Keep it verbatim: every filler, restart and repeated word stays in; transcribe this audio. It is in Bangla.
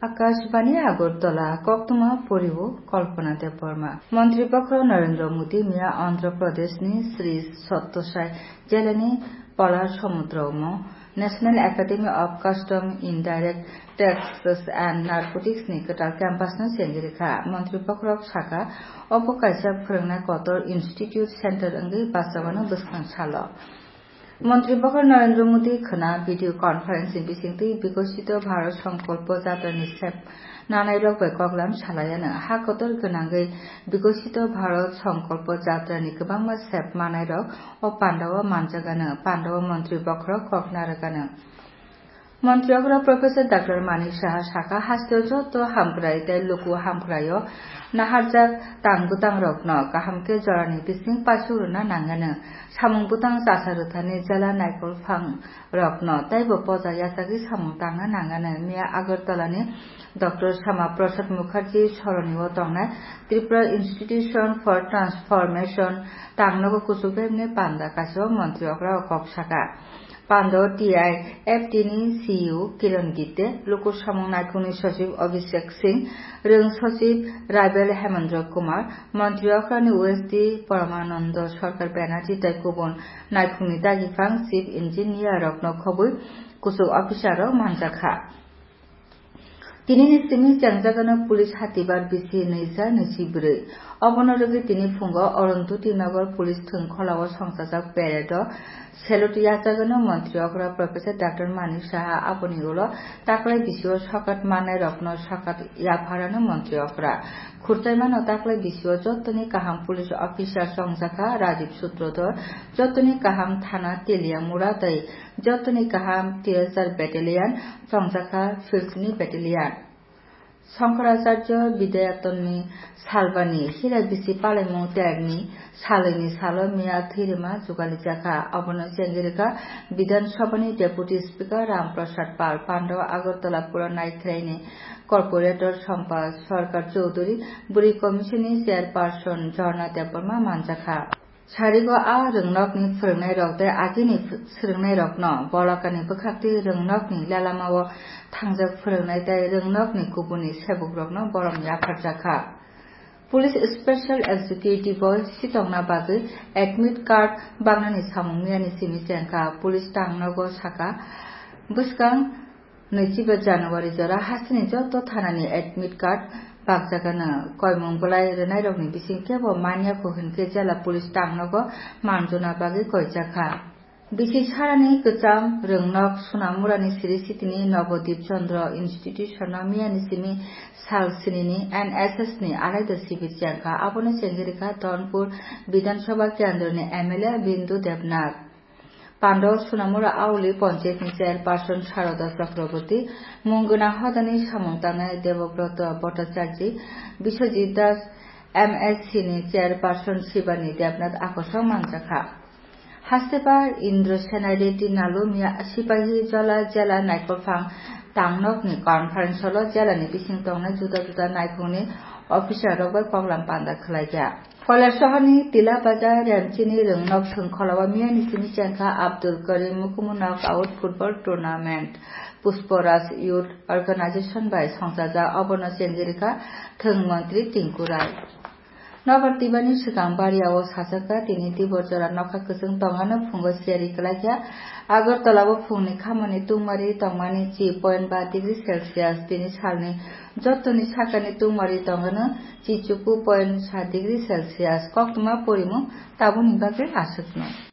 আকাশবাণী আগরতলা কক্তমা পরিব কল্পনা দেববর্মা মন্ত্রীপক্ষ নরেন্দ্র মোদী মিয়া অন্ধ্রপ্রদেশনি শ্রী সত্যসাই জেলানি পলার সমুদ্রম national academy of custom indirect taxes and narcotics ni ketal campus no sengirekha মন্ত্রীপক্ষ শাখা অপকাইসা ফোরংনাই কতর ইনস্টিটিউট সেন্টার अंगै বাসাবানো বসখাং সালো মন্ত্রীপক্ষ নরেন্দ্র মোদী খনা ভিডিও কনফারেন্সিং বিসিংতি বিকশিত ভারত সংকল্প যাত্রানি সেপ নানাইরক bai koglam salayano ha kotor gonangै বিকশিত ভারত সংকল্প যাত্রানি গোবাংma সেপ মানাইরক ও পান্ডাও মানজাগানো পান্ডাও মন্ত্রীপক্ষ ককনারগানো মন্ত্রীপক্ষ প্রফেসর ডাক্তার মানিক সাহা শাখা হাস্তেও যত হামগ্রাই তাই লুকু হামগ্রাयो naharjak tangbutang rokno kahamke jorani bising pasuruna nangano samung butang jasarutani jela naikol phang rokno taibo poja yasagi samung tangna nangano miya agartalani Doctor Shama Prasad Mukherjee soroniwo tongnai Tripura Institution for Transformation tangnogo kusubemne panda kasio মন্ত্রীপক্ষ kok shaka Pando T I F T ni C E O Kiran Gite, Lokur Samung Naikuni Sachib Abhishek Singh, Rung Sachib Raibel Hemendra Kumar, Mantryokra ni O S D Paramananda Sarkar Banerjee tai kubon Naikuni Dagifang Chief Engineer Rokno Khobui Kusuk Officer rok manjakha. তিনি নিসিমি জাংজাগানো পুলিশ হাতিবার বিসি নৈজা নৈজিব্रै অবনরগে তিনি ফুঙ্গ অরন্ধুতি নগর পুলিশ থংখলাও সংসাজাক প্যারেড সেলটিয়াজাগানো মন্ত্রীপক্ষ প্রফেসর ডাক্তার মানিক সাহা আপনিগুলো তাকলাই বিসিও সকাত মানাই রত্ন সকাত ইয়াভারানো মন্ত্রীপক্ষ খুরতাইমানো তাকলাই বিসিও যতনি কাহাম পুলিশ অফিসার সংজাখা রাজীব সূত্রধর যতনি কাহাম থানা তেলিয়ামুড়া তাই যতনি কাহাম টিএসআর ব্যাটালিয়ান সংজাখা ফিল্ডনি ব্যাটালিয়ান শঙ্করাচার্য বিদ্যায়তননি সালবানি হিরা বিসি পালাইমু ত্যাগনি সালৈনি সালো মিয়া থিরিমা जुगालिजाखा অবনো চেঙ্গিরেখা বিধানসভানি ডেপুটি স্পিকার রামপ্রসাদ পাল পান্ডব আগরতলা পুর নাইখ্রাইনি কর্পোরেটর সম্পাদ সরকার চৌধুরী বুড়ি কমিশননি চেয়ারপারসন ঝর্ণা দেববর্মা মানজাখা সারিগো आ रोंनकनि फोरोंनाय रक दै आगिनि फोरोंनाय रकनो बलकानि बोखाक्ति रोंनकनि लालामाव थांजाक फोरोंनाय दै रोंनकनि गुबुननि सेबुक रकनो बरम याफारजाखा पुलिस स्पेशल एक्जिक्यूटिव सिटंना बागै एडमिट कार्ड बांनानि सामुं मियानि सिमि जेंखा पुलिस टांनगो साखा बुसकां नैजिबा जानुवारि जरा हासिनि जत थानानि एडमिट कार्ड बागजागानो कयमुं बलाय रोनायरकनि बिसिं केबो मानियाखौ होनके जेला पुलिस टांनगो मानजना बागै कयजाखा बिसि सारानि गोजाम रोंनक सुनामुरानि सिरि सिटिनि नवदीप चंद्र इन्स्टिट्यूशन मियानि सिमि सालसिनि एन एस एस नि आलायदा शिविर जेंखा आबनो चेंगिरिखा धनपुर विधानसभा केन्द्रनि एमएलए बिन्दु देबनाथ पांडव सुनामुरा आवली पंचायतनि चेयारपारसन शारदा चक्रवर्ती मुंगोना हदानि सामुंतांनाय Debabrata Bhattacharya Biswajit Das M S C नि चेयारपारसन शिवानी देबनाथ आकर्षक मानजाखा हास्तेपा इंद्र सेनाय रेड्डी नालु मिया सिपाही जला जेला नायकलफां टांनकनि कनफारेन्सलो जेलानि बिसिं तंनाय जुदा जुदा नायखंनि अफिसारक bai koglam panda khलायगा कयला शहरनि तिला बाजार रेमचिनि रोंनक थंखलावा मियानि सिमि जेंखा आब्दुल करीम मुकुम knockout football tournament Pushparaj youth organisation bai संसाजा अबनो चेंगिरिखा थों मंत्री टिंकु राय नवरतिबानि सिगां बारियाव साजाखा तिनि दिबरजरा नखा गोजों तंगानो फुंगो सियारि खलायगा आगरतलाबो फुंनि खामानि तुंमारि तंमानि जि पॉइंट बा डिग्री सेल्सियास तिनि सालनि जतनि साकानि तुंमारि तंगानो जिचुकु पॉइंट सात डिग्री सेल्सियास कक्तमा परिमु ताबुनि बागै आसुकनो।